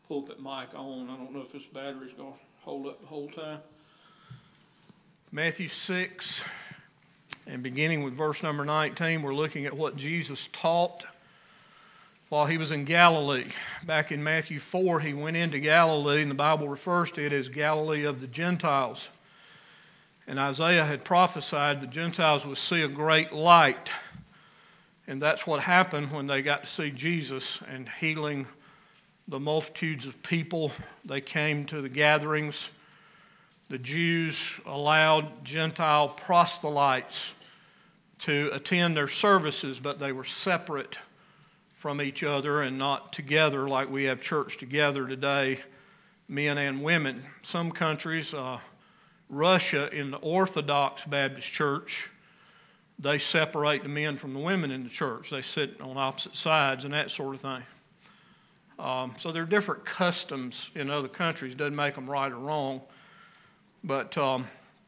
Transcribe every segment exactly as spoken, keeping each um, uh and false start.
pulpit mic on. I don't know if this battery's going to hold up the whole time. Matthew six, and beginning with verse number nineteen, we're looking at what Jesus taught while he was in Galilee. Back in Matthew four, he went into Galilee, and the Bible refers to it as Galilee of the Gentiles. And Isaiah had prophesied the Gentiles would see a great light. And that's what happened when they got to see Jesus and healing the multitudes of people. They came to the gatherings. The Jews allowed Gentile proselytes to attend their services, but they were separate from each other and not together like we have church together today, men and women. Some countries, uh, Russia in the Orthodox Baptist Church, they separate the men from the women in the church. They sit on opposite sides and that sort of thing. Um, so there are different customs in other countries. Doesn't make them right or wrong, but um,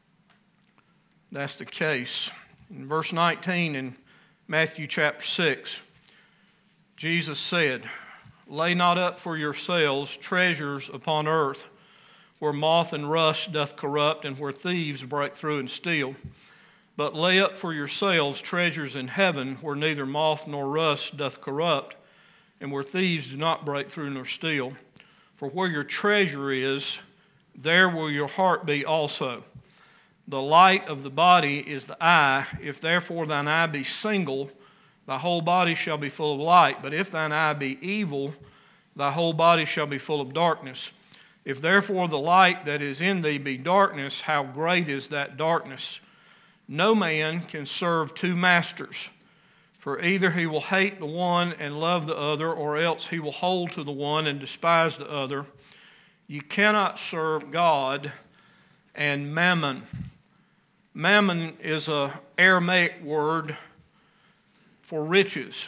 that's the case. In verse nineteen in Matthew chapter six, Jesus said, "Lay not up for yourselves treasures upon earth, where moth and rust doth corrupt, and where thieves break through and steal. But lay up for yourselves treasures in heaven, where neither moth nor rust doth corrupt, and where thieves do not break through nor steal. For where your treasure is, there will your heart be also. The light of the body is the eye. If therefore thine eye be single, thy whole body shall be full of light. But if thine eye be evil, thy whole body shall be full of darkness. If therefore the light that is in thee be darkness, how great is that darkness? No man can serve two masters, for either he will hate the one and love the other, or else he will hold to the one and despise the other. You cannot serve God and mammon." Mammon is an Aramaic word for riches.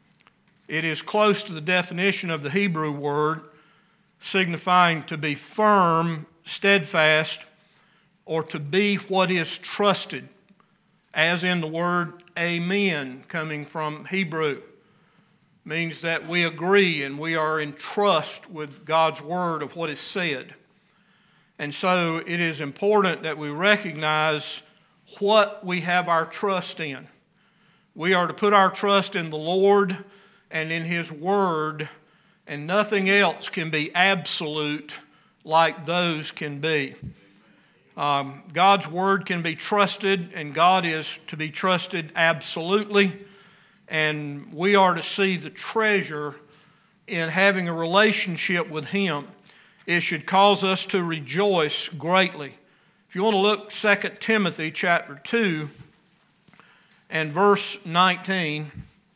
It is close to the definition of the Hebrew word, signifying to be firm, steadfast, or to be what is trusted, as in the word amen, coming from Hebrew. Means that we agree and we are in trust with God's word of what is said. And so it is important that we recognize what we have our trust in. We are to put our trust in the Lord and in His Word, and nothing else can be absolute like those can be. Um, God's Word can be trusted, and God is to be trusted absolutely, and we are to see the treasure in having a relationship with Him. It should cause us to rejoice greatly. If you want to look, Second Timothy chapter two and verse nineteen,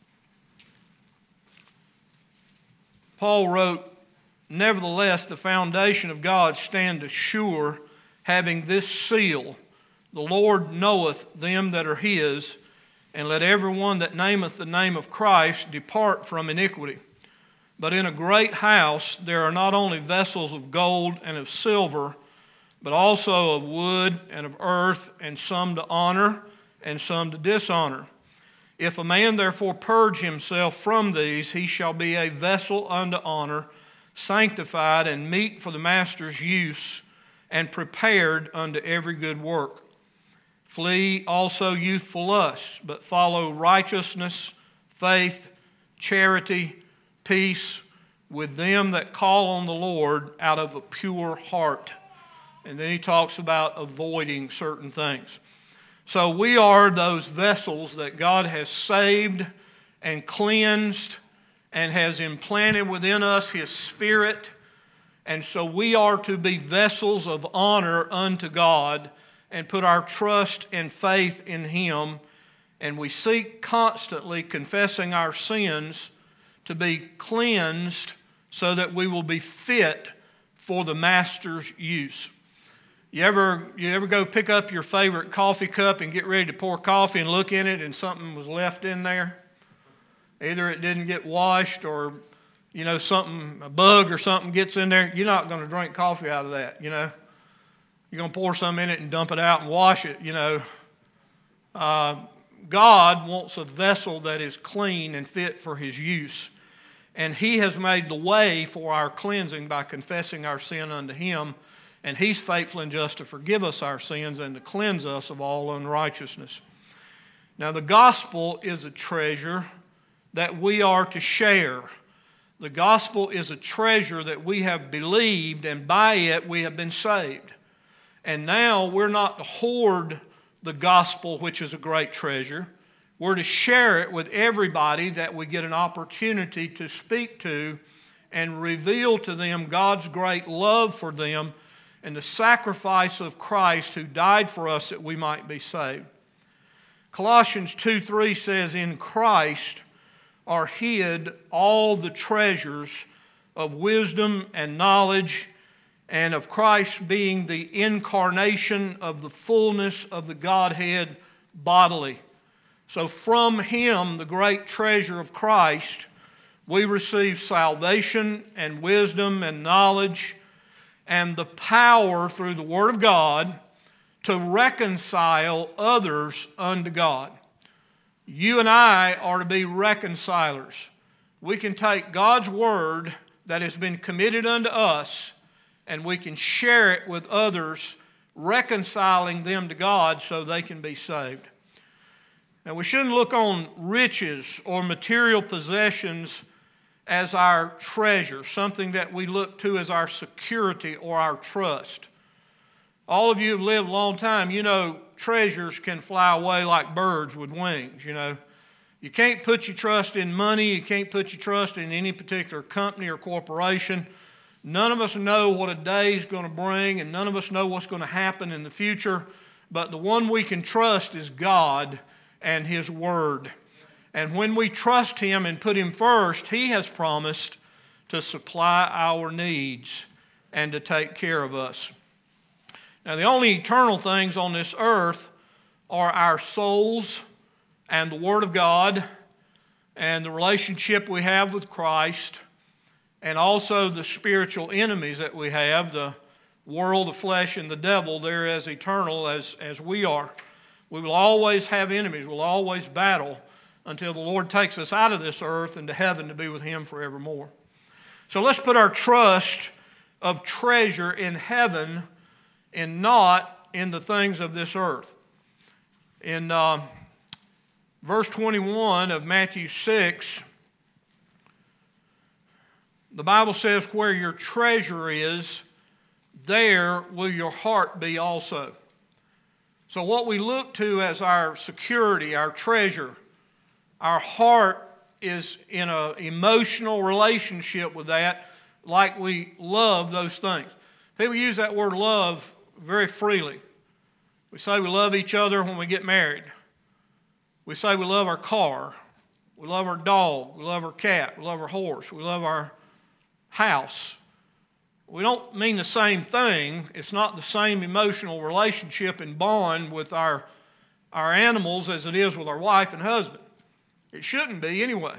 Paul wrote, "Nevertheless, the foundation of God standeth sure, having this seal, the Lord knoweth them that are His, and let every one that nameth the name of Christ depart from iniquity. But in a great house there are not only vessels of gold and of silver, but also of wood and of earth, and some to honor and some to dishonor. If a man therefore purge himself from these, he shall be a vessel unto honor, sanctified and meet for the master's use, and prepared unto every good work. Flee also youthful lusts, but follow righteousness, faith, charity, peace, with them that call on the Lord out of a pure heart." And then he talks about avoiding certain things. So we are those vessels that God has saved and cleansed and has implanted within us His Spirit. And so we are to be vessels of honor unto God and put our trust and faith in Him. And we seek constantly, confessing our sins, to be cleansed so that we will be fit for the Master's use. You ever, you ever go pick up your favorite coffee cup and get ready to pour coffee and look in it and something was left in there? Either it didn't get washed or, you know, something, a bug or something gets in there. You're not going to drink coffee out of that, you know. You're going to pour some in it and dump it out and wash it, you know. Uh, God wants a vessel that is clean and fit for His use. And He has made the way for our cleansing by confessing our sin unto Him. And He's faithful and just to forgive us our sins and to cleanse us of all unrighteousness. Now, the gospel is a treasure that we are to share. The gospel is a treasure that we have believed, and by it we have been saved. And now we're not to hoard the gospel, which is a great treasure. We're to share it with everybody that we get an opportunity to speak to and reveal to them God's great love for them and the sacrifice of Christ who died for us that we might be saved. Colossians two three says, "In Christ are hid all the treasures of wisdom and knowledge, and of Christ being the incarnation of the fullness of the Godhead bodily." So from Him, the great treasure of Christ, we receive salvation and wisdom and knowledge and the power through the Word of God to reconcile others unto God. You and I are to be reconcilers. We can take God's Word that has been committed unto us and we can share it with others, reconciling them to God so they can be saved. Now, we shouldn't look on riches or material possessions as our treasure, something that we look to as our security or our trust. All of you have lived a long time. You know treasures can fly away like birds with wings, you know. You can't put your trust in money. You can't put your trust in any particular company or corporation. None of us know what a day is going to bring, and none of us know what's going to happen in the future. But the one we can trust is God and His Word. And when we trust Him and put Him first, He has promised to supply our needs and to take care of us. Now, the only eternal things on this earth are our souls and the Word of God and the relationship we have with Christ, and also the spiritual enemies that we have, the world, the flesh, and the devil. They're as eternal as, as we are. We will always have enemies. We'll always battle until the Lord takes us out of this earth into heaven to be with Him forevermore. So let's put our trust of treasure in heaven and not in the things of this earth. In uh, verse twenty-one of Matthew six, the Bible says, "Where your treasure is, there will your heart be also." So what we look to as our security, our treasure, our heart is in an emotional relationship with that, like we love those things. People use that word love very freely. We say we love each other when we get married. We say we love our car. We love our dog. We love our cat. We love our horse. We love our house. We don't mean the same thing. It's not the same emotional relationship and bond with our, our animals as it is with our wife and husband. It shouldn't be anyway.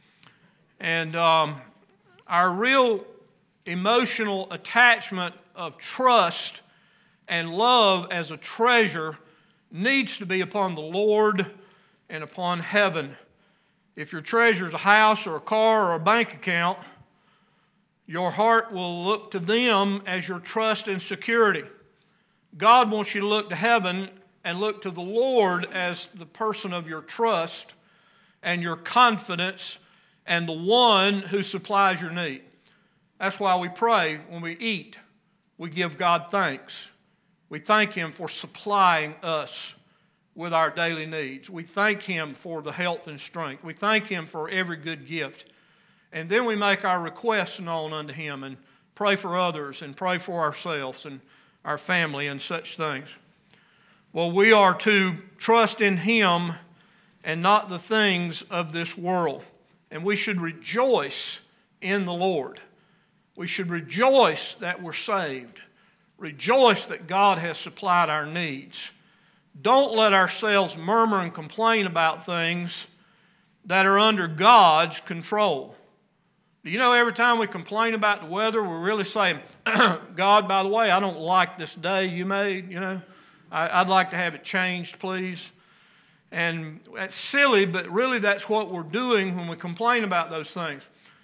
And um, our real emotional attachment of trust and love as a treasure needs to be upon the Lord and upon heaven. If your treasure is a house or a car or a bank account, your heart will look to them as your trust and security. God wants you to look to heaven and look to the Lord as the person of your trust and your confidence and the one who supplies your need. That's why we pray when we eat. We give God thanks. We thank Him for supplying us with our daily needs. We thank Him for the health and strength. We thank Him for every good gift. And then we make our requests known unto Him and pray for others and pray for ourselves and our family and such things. Well, we are to trust in Him and not the things of this world. And we should rejoice in the Lord. We should rejoice that we're saved. Rejoice that God has supplied our needs. Don't let ourselves murmur and complain about things that are under God's control. Do you know every time we complain about the weather, we're really saying, God, by the way, I don't like this day you made, you know. I, I'd like to have it changed, please. And that's silly, but really that's what we're doing when we complain about those things.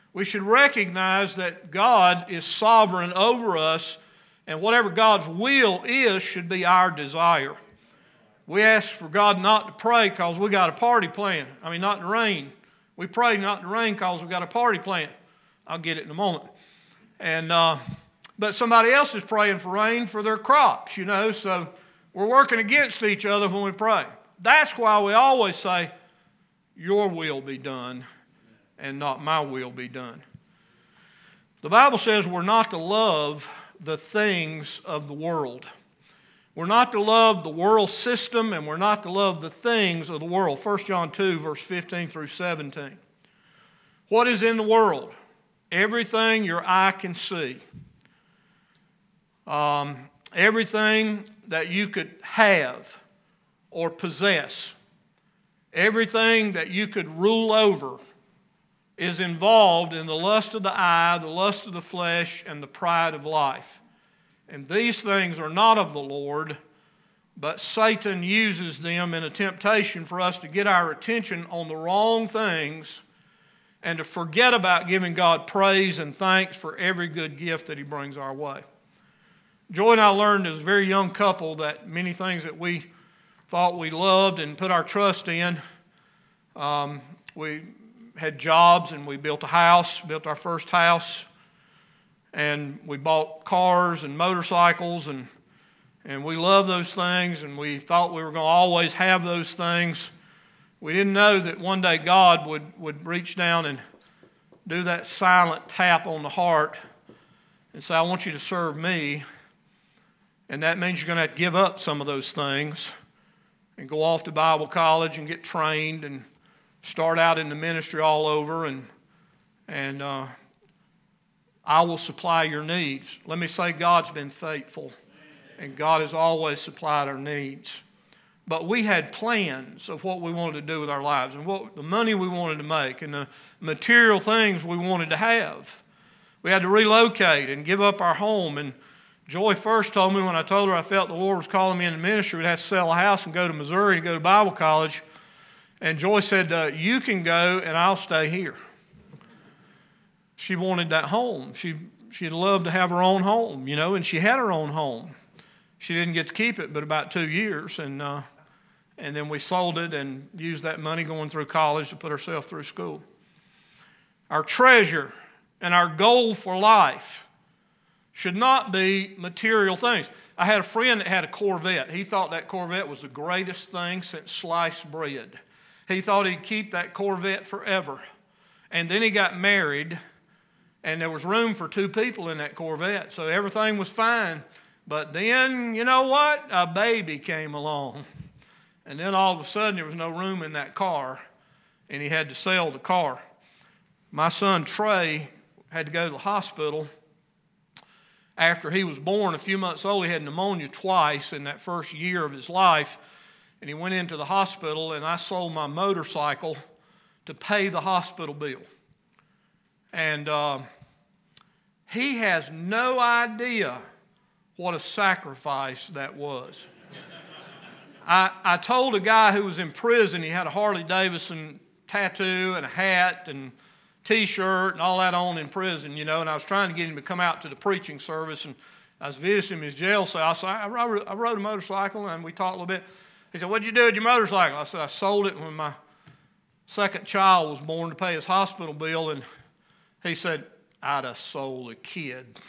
We should recognize that God is sovereign over us, and whatever God's will is should be our desire. We ask for God not to pray because we got a party planned. I mean, not to rain. We pray not to rain because we got a party planned. I'll get it in a moment. And uh, but somebody else is praying for rain for their crops, you know, so we're working against each other when we pray. That's why we always say, your will be done and not my will be done. The Bible says we're not to love the things of the world. We're not to love the world system, and we're not to love the things of the world. First John two, verse fifteen through seventeen. What is in the world? Everything your eye can see. Um, everything that you could have or possess. Everything that you could rule over is involved in the lust of the eye, the lust of the flesh, and the pride of life. And these things are not of the Lord, but Satan uses them in a temptation for us to get our attention on the wrong things and to forget about giving God praise and thanks for every good gift that He brings our way. Joy and I learned as a very young couple that many things that we thought we loved and put our trust in, um, we had jobs and we built a house, built our first house, and we bought cars and motorcycles, and and we loved those things, and we thought we were going to always have those things. We didn't know that one day God would, would reach down and do that silent tap on the heart and say, I want you to serve me. And that means you're going to have to give up some of those things and go off to Bible college and get trained and start out in the ministry all over, and and uh, I will supply your needs. Let me say, God's been faithful, and God has always supplied our needs. But we had plans of what we wanted to do with our lives and what the money we wanted to make and the material things we wanted to have. We had to relocate and give up our home. And Joy first told me when I told her I felt the Lord was calling me into ministry, we'd have to sell a house and go to Missouri to go to Bible college. And Joy said, uh, you can go and I'll stay here. She wanted that home. She, she'd love to have her own home, you know, and she had her own home. She didn't get to keep it but about two years, and uh, and then we sold it and used that money going through college to put herself through school. Our treasure and our goal for life should not be material things. I had a friend that had a Corvette. He thought that Corvette was the greatest thing since sliced bread. He thought he'd keep that Corvette forever. And then he got married, and there was room for two people in that Corvette, so everything was fine. But then, you know what? A baby came along. And then all of a sudden there was no room in that car, and he had to sell the car. My son Trey had to go to the hospital after he was born. A few months old, he had pneumonia twice in that first year of his life. And he went into the hospital, and I sold my motorcycle to pay the hospital bill. And uh, he has no idea what a sacrifice that was. I, I told a guy who was in prison, he had a Harley Davidson tattoo and a hat and T-shirt and all that on in prison, you know, and I was trying to get him to come out to the preaching service, and I was visiting his jail cell. So I, rode, I rode a motorcycle, and we talked a little bit. He said, what'd you do with your motorcycle? I said, I sold it when my second child was born to pay his hospital bill, and he said, I'd have sold a kid.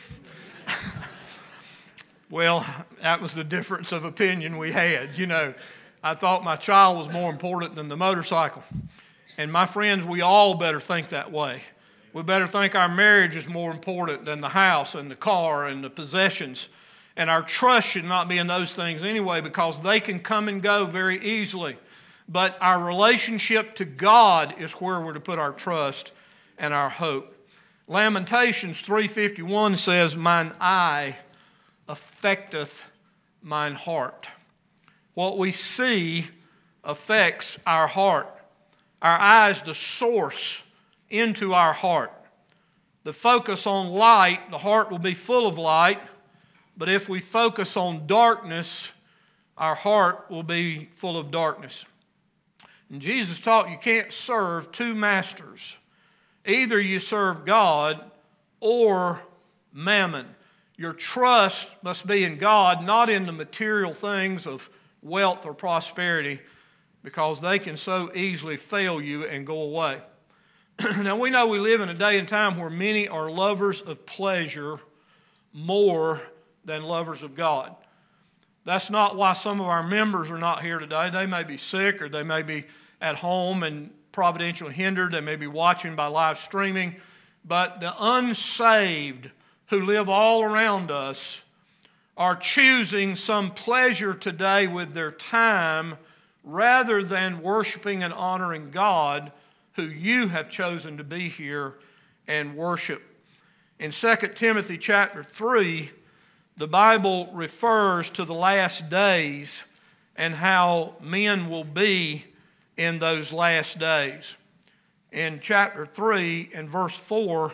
Well, that was the difference of opinion we had. You know, I thought my child was more important than the motorcycle. And my friends, we all better think that way. We better think our marriage is more important than the house and the car and the possessions. And our trust should not be in those things anyway, because they can come and go very easily. But our relationship to God is where we're to put our trust and our hope. Lamentations three fifty-one says, mine eye affecteth mine heart. What we see affects our heart. Our eye is the source into our heart. The focus on light, the heart will be full of light. But if we focus on darkness, our heart will be full of darkness. And Jesus taught you can't serve two masters. Either you serve God or mammon. Your trust must be in God, not in the material things of wealth or prosperity, because they can so easily fail you and go away. Now, we know we live in a day and time where many are lovers of pleasure more than lovers of God. That's not why some of our members are not here today. They may be sick, or they may be at home and providentially hindered. They may be watching by live streaming. But the unsaved who live all around us are choosing some pleasure today with their time rather than worshiping and honoring God, who you have chosen to be here and worship. In Second Timothy chapter three, the Bible refers to the last days and how men will be in those last days. In chapter three and verse four,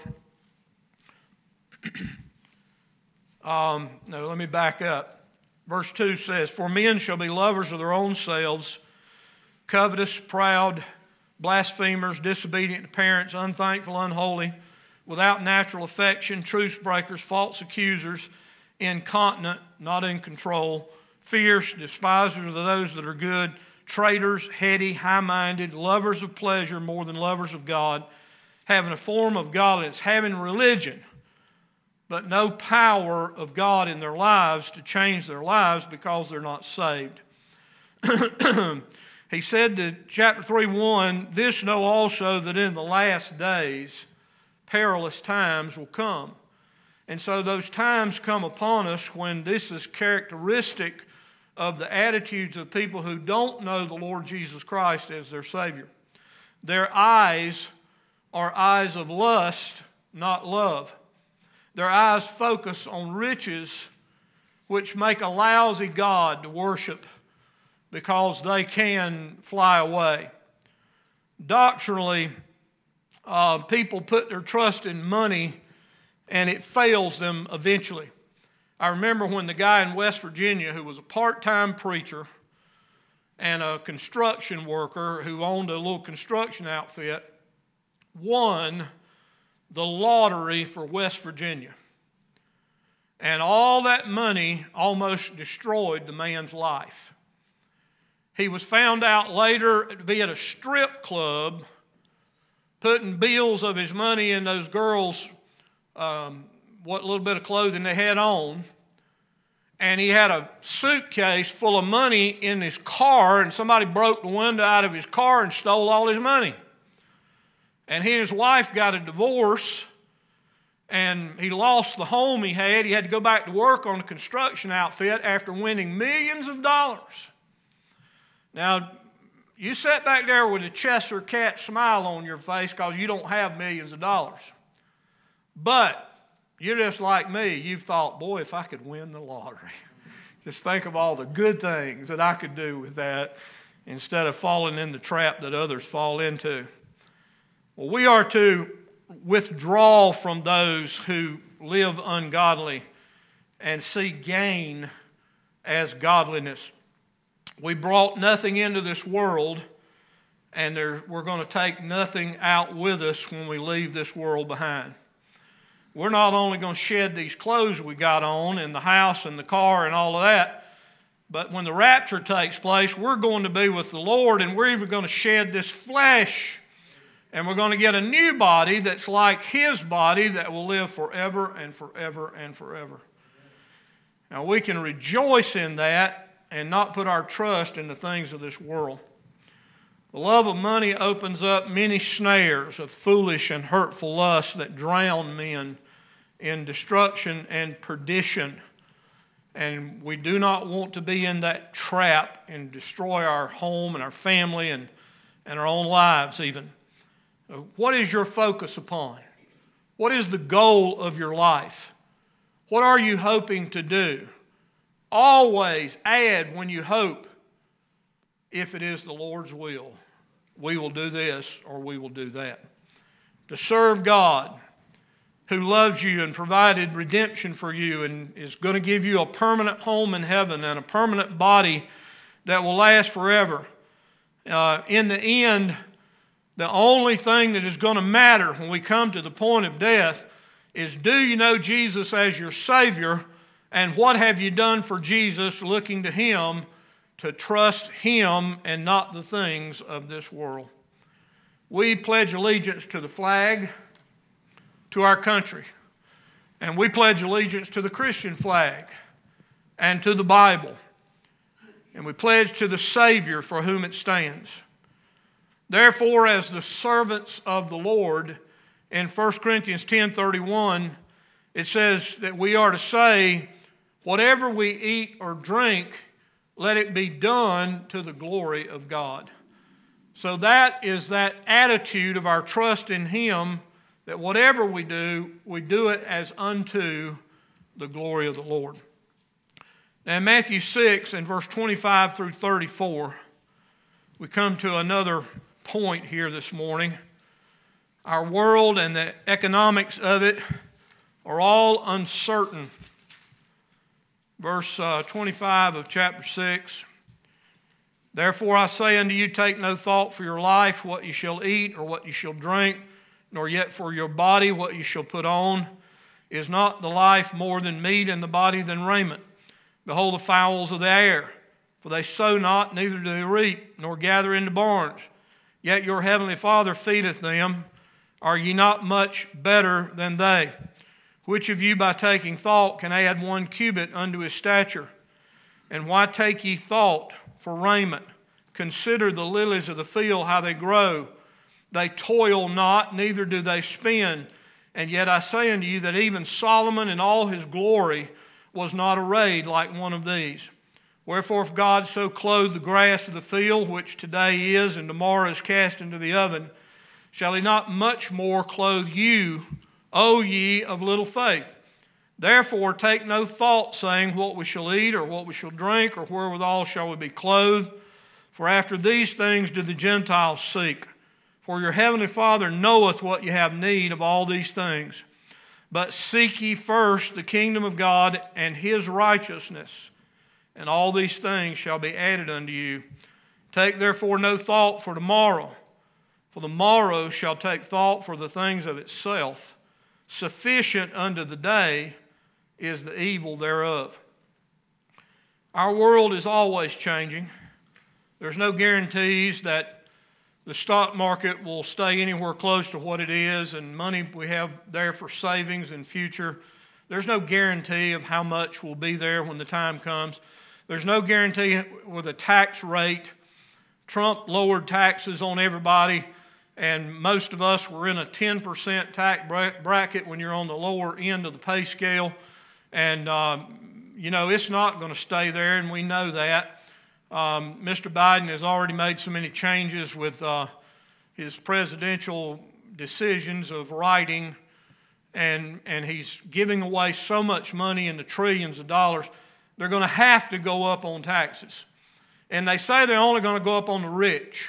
um, no, let me back up. Verse two says, "For men shall be lovers of their own selves, covetous, proud, blasphemers, disobedient to parents, unthankful, unholy, without natural affection, truce breakers, false accusers, incontinent, not in control, fierce, despisers of those that are good, traitors, heady, high-minded, lovers of pleasure more than lovers of God, having a form of godliness, having religion, but no power of God in their lives to change their lives because they're not saved." He said to chapter three, one, "This know also that in the last days perilous times will come." And so those times come upon us when this is characteristic of the attitudes of people who don't know the Lord Jesus Christ as their Savior. Their eyes are eyes of lust, not love. Their eyes focus on riches, which make a lousy God to worship because they can fly away. Doctrinally, uh, people put their trust in money and it fails them eventually. I remember when the guy in West Virginia who was a part-time preacher and a construction worker who owned a little construction outfit won the lottery for West Virginia. And all that money almost destroyed the man's life. He was found out later to be at a strip club putting bills of his money in those girls' Um, what little bit of clothing they had on, and he had a suitcase full of money in his car, and somebody broke the window out of his car and stole all his money. And he and his wife got a divorce, and he lost the home he had. He had to go back to work on a construction outfit after winning millions of dollars. Now, you sat back there with a Cheshire cat smile on your face because you don't have millions of dollars. But you're just like me. You've thought, boy, if I could win the lottery. Just think of all the good things that I could do with that instead of falling in the trap that others fall into. Well, we are to withdraw from those who live ungodly and see gain as godliness. We brought nothing into this world, and there, we're going to take nothing out with us when we leave this world behind. We're not only going to shed these clothes we got on and the house and the car and all of that, but when the rapture takes place, we're going to be with the Lord, and we're even going to shed this flesh, and we're going to get a new body that's like His body that will live forever and forever and forever. Now, we can rejoice in that and not put our trust in the things of this world. The love of money opens up many snares of foolish and hurtful lust that drown men in destruction and perdition. And we do not want to be in that trap and destroy our home and our family and, and our own lives even. What is your focus upon? What is the goal of your life? What are you hoping to do? Always add when you hope, if it is the Lord's will, we will do this or we will do that. To serve God, who loves you and provided redemption for you and is going to give you a permanent home in heaven and a permanent body that will last forever. Uh, in the end, The only thing that is going to matter when we come to the point of death is, do you know Jesus as your Savior, and what have you done for Jesus, looking to Him to trust Him and not the things of this world. We pledge allegiance to the flag, to our country, and we pledge allegiance to the Christian flag and to the Bible, and we pledge to the Savior for whom it stands. Therefore, as the servants of the Lord, in First Corinthians ten thirty-one, it says that we are to say, whatever we eat or drink, let it be done to the glory of God. So that is that attitude of our trust in Him, that whatever we do, we do it as unto the glory of the Lord. Now in Matthew six and verse twenty-five through thirty-four, we come to another point here this morning. Our world and the economics of it are all uncertain. Verse uh, twenty-five of chapter six. Therefore I say unto you, take no thought for your life, what you shall eat or what you shall drink, nor yet for your body what you shall put on. Is not the life more than meat, and the body than raiment? Behold the fowls of the air, for they sow not, neither do they reap, nor gather into barns. Yet your heavenly Father feedeth them. Are ye not much better than they? Which of you by taking thought can add one cubit unto his stature? And why take ye thought for raiment? Consider the lilies of the field, how they grow. They toil not, neither do they spin. And yet I say unto you that even Solomon in all his glory was not arrayed like one of these. Wherefore if God so clothed the grass of the field, which today is and tomorrow is cast into the oven, shall He not much more clothe you, O ye of little faith? Therefore take no thought, saying, what we shall eat, or what we shall drink, or wherewithal shall we be clothed? For after these things do the Gentiles seek. For your heavenly Father knoweth what ye have need of all these things. But seek ye first the kingdom of God and His righteousness, and all these things shall be added unto you. Take therefore no thought for tomorrow, for the morrow shall take thought for the things of itself. Sufficient unto the day is the evil thereof. Our world is always changing. There's no guarantees that the stock market will stay anywhere close to what it is, and money we have there for savings in future. There's no guarantee of how much will be there when the time comes. There's no guarantee with a tax rate. Trump lowered taxes on everybody, and most of us were in a ten percent tax bracket when you're on the lower end of the pay scale. And, um, you know, it's not going to stay there, and we know that. Um, Mister Biden has already made so many changes with uh, his presidential decisions of writing, and, and he's giving away so much money in the trillions of dollars. They're going to have to go up on taxes. And they say they're only going to go up on the rich.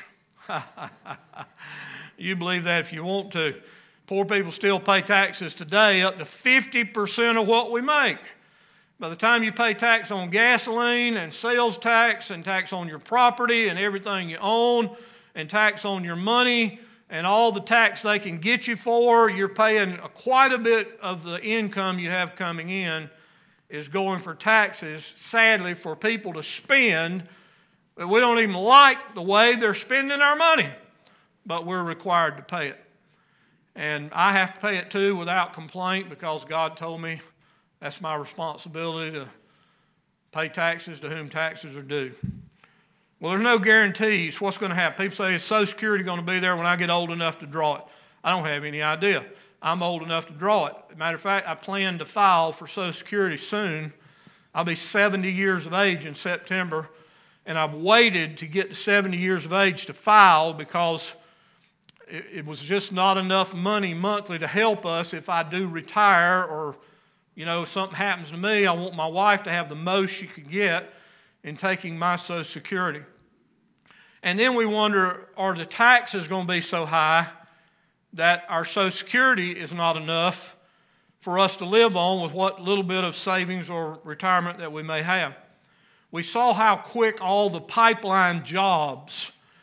You believe that if you want to. Poor people still pay taxes today up to fifty percent of what we make. By the time you pay tax on gasoline and sales tax and tax on your property and everything you own and tax on your money and all the tax they can get you for, you're paying quite a bit of the income you have coming in is going for taxes, sadly, for people to spend. But we don't even like the way they're spending our money, but we're required to pay it. And I have to pay it too without complaint, because God told me that's my responsibility to pay taxes to whom taxes are due. Well, there's no guarantees what's going to happen. People say, is Social Security going to be there when I get old enough to draw it? I don't have any idea. I'm old enough to draw it. Matter of fact, I plan to file for Social Security soon. I'll be seventy years of age in September, and I've waited to get to seventy years of age to file because it, it was just not enough money monthly to help us if I do retire, or, you know, if something happens to me. I want my wife to have the most she could get in taking my Social Security. And then we wonder, are the taxes going to be so high that our Social Security is not enough for us to live on with what little bit of savings or retirement that we may have? We saw how quick all the pipeline jobs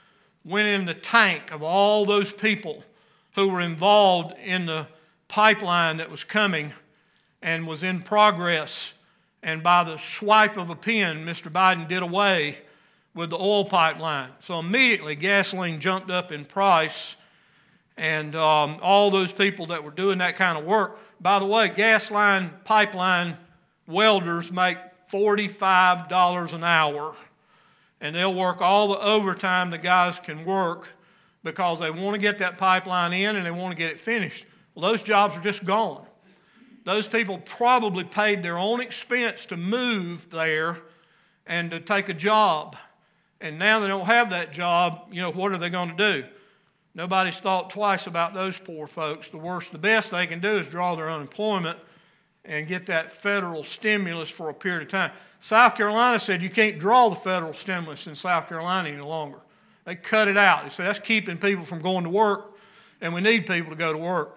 went in the tank of all those people who were involved in the pipeline that was coming and was in progress. And by the swipe of a pen, Mister Biden did away with the oil pipeline. So immediately gasoline jumped up in price, and um, all those people that were doing that kind of work. By the way, gas line pipeline welders make forty-five dollars an hour, and they'll work all the overtime the guys can work because they want to get that pipeline in and they want to get it finished. Well, those jobs are just gone. Those people probably paid their own expense to move there and to take a job. And now they don't have that job, you know, what are they going to do? Nobody's thought twice about those poor folks. The worst, the best they can do is draw their unemployment and get that federal stimulus for a period of time. South Carolina said you can't draw the federal stimulus in South Carolina any longer. They cut it out. They said that's keeping people from going to work, and we need people to go to work.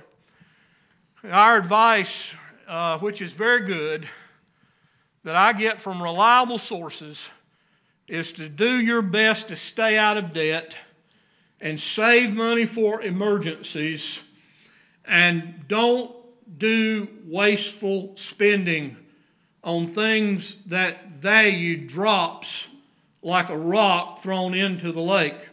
Our advice, uh, which is very good, that I get from reliable sources is to do your best to stay out of debt and save money for emergencies, and don't do wasteful spending on things that value drops like a rock thrown into the lake.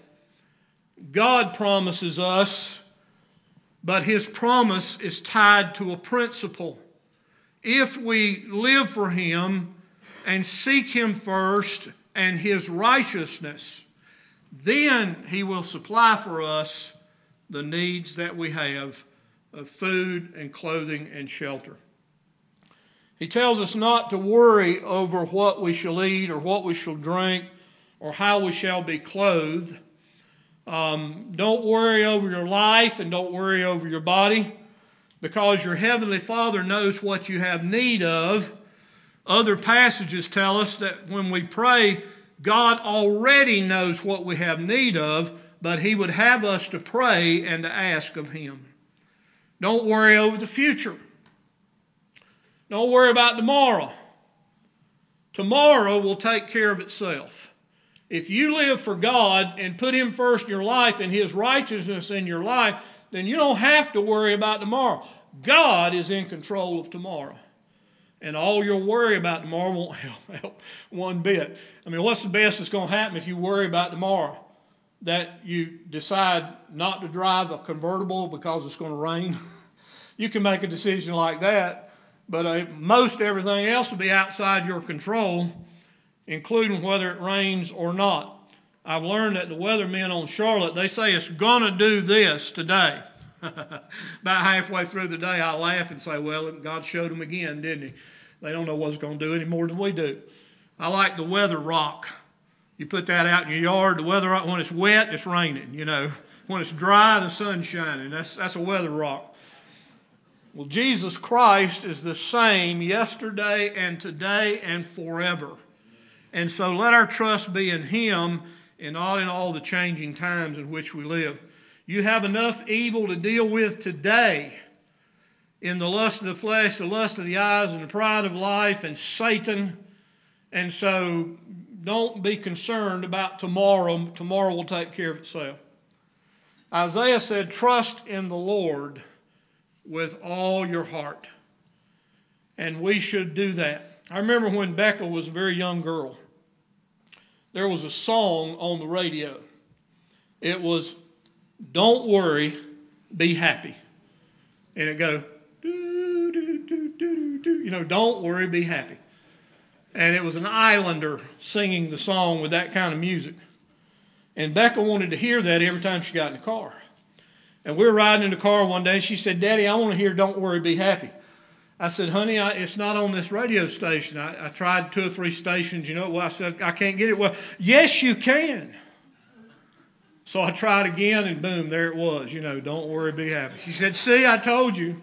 God promises us, but His promise is tied to a principle. If we live for Him and seek Him first and His righteousness, then He will supply for us the needs that we have of food and clothing and shelter. He tells us not to worry over what we shall eat or what we shall drink or how we shall be clothed. Um, don't worry over your life and don't worry over your body, because your Heavenly Father knows what you have need of. Other passages tell us that when we pray, God already knows what we have need of, but He would have us to pray and to ask of Him. Don't worry over the future. Don't worry about tomorrow. Tomorrow will take care of itself. If you live for God and put Him first in your life and His righteousness in your life, then you don't have to worry about tomorrow. God is in control of tomorrow. And all you'll worry about tomorrow won't help, help one bit. I mean, what's the best that's going to happen if you worry about tomorrow? That you decide not to drive a convertible because it's going to rain? You can make a decision like that, but uh, most everything else will be outside your control, including whether it rains or not. I've learned that the weathermen on Charlotte, they say it's going to do this today. About halfway through the day, I laugh and say, well, God showed them again, didn't He? They don't know what it's going to do any more than we do. I like the weather rock. You put that out in your yard, the weather rock, when it's wet, it's raining, you know. When it's dry, the sun's shining. That's, that's a weather rock. Well, Jesus Christ is the same yesterday and today and forever. And so let our trust be in Him and not in all the changing times in which we live. You have enough evil to deal with today in the lust of the flesh, the lust of the eyes, and the pride of life, and Satan. And so don't be concerned about tomorrow. Tomorrow will take care of itself. Isaiah said, trust in the Lord with all your heart. And we should do that. I remember when Becca was a very young girl, there was a song on the radio. It was, don't worry, be happy. And it go, do, do, do, do, do, you know, don't worry, be happy. And it was an islander singing the song with that kind of music. And Becca wanted to hear that every time she got in the car. And we were riding in the car one day, and she said, Daddy, I want to hear Don't Worry, Be Happy. I said, honey, I, it's not on this radio station. I, I tried two or three stations. You know, well, I said, I can't get it. Well, yes, you can. So I tried again, and boom, there it was. You know, don't worry, be happy. She said, see, I told you.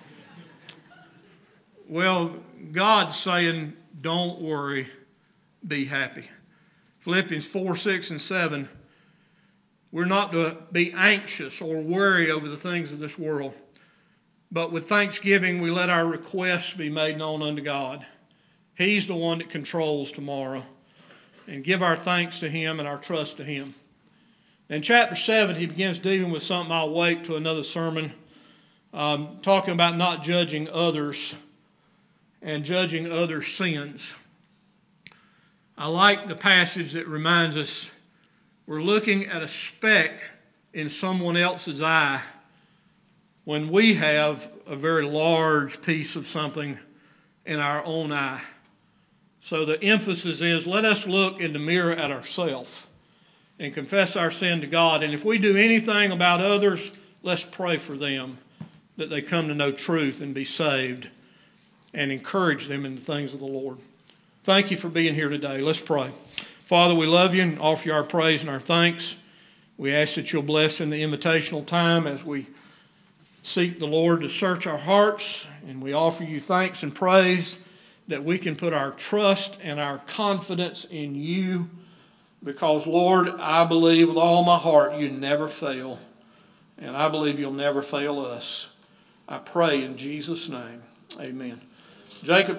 Well, God's saying, don't worry, be happy. Philippians four, six, and seven, we're not to be anxious or worry over the things of this world. But with thanksgiving, we let our requests be made known unto God. He's the one that controls tomorrow. And give our thanks to Him and our trust to Him. In chapter seven, he begins dealing with something I'll wait to another sermon, um, talking about not judging others and judging others' sins. I like the passage that reminds us we're looking at a speck in someone else's eye when we have a very large piece of something in our own eye. So the emphasis is, let us look in the mirror at ourselves and confess our sin to God. And if we do anything about others, let's pray for them that they come to know truth and be saved, and encourage them in the things of the Lord. Thank you for being here today. Let's pray. Father, we love you and offer you our praise and our thanks. We ask that you'll bless in the invitational time as we seek the Lord to search our hearts, and we offer you thanks and praise that we can put our trust and our confidence in you, because, Lord, I believe with all my heart you never fail, and I believe you'll never fail us. I pray in Jesus' name. Amen. Jacob.